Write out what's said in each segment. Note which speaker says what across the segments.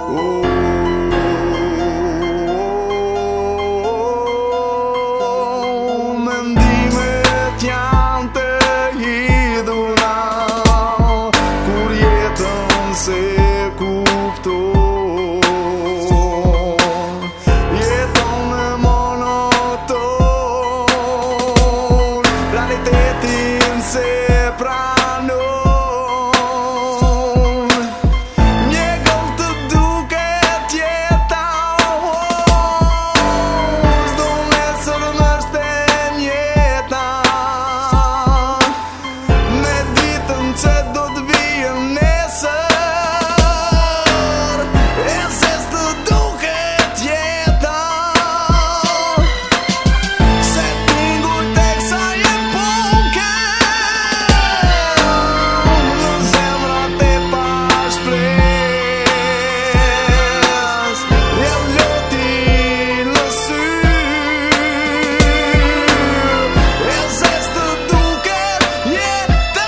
Speaker 1: Mendimet janë të hidhuna kur jetën se kupton. Jeton në monoton, realitetin se pranon. Njegëll të duket jeta, s'do nesër mërsten jeta, me ditën që do të vijën nesër, e se s'të duket jeta, se t'inguj tek sa epoke, në zemrat e pa shpres, rrjedh loti në sy, e se s'të duket jeta.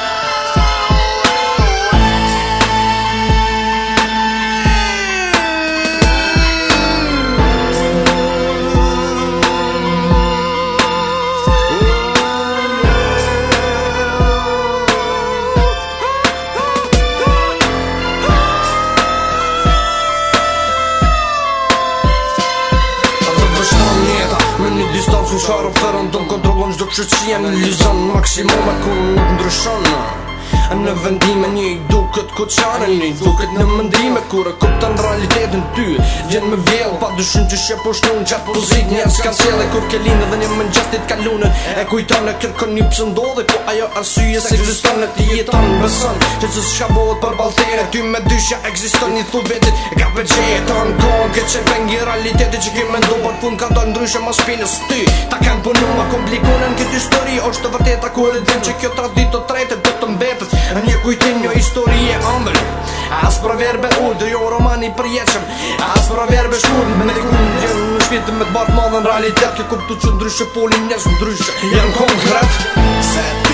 Speaker 2: Me një distancë në qarë përën të në kontrolon qdo kështë që jenë lizon maksimum e ku nuk ndryshon. Në vendime një i duket koqare, një i duket në mëndrime kure kuptan realitetin ty vjen me vjell, pa dyshim që shje po shnun qatë pozit njerës kanë sjelle kur ke linë dhe një mëngjestit kalunën e kujton e kërkon një pse ndodhe, po ajo arsye se egziston e ti jeton beson që që s'shabohet për baltere, ty me dyshja egziston një thu vetit ka për që jeton kohën ke që pengi realitetit që ki me ndo për fund ka dal ndryshe ma shpinës ty ta kanë punu ma komplikonen këtë histori është të vërteta kur e dim që kjo tradit të tretet do të mbetet një kujtim një histori e ëmbël. As proverbe ullë, jo romani përjeqëm, as proverbe shkurë me në kundë jenë në shpjetë me të batë madhe në realitet, ke kuptu që ndryshe polin njës ndryshe jenë konkret.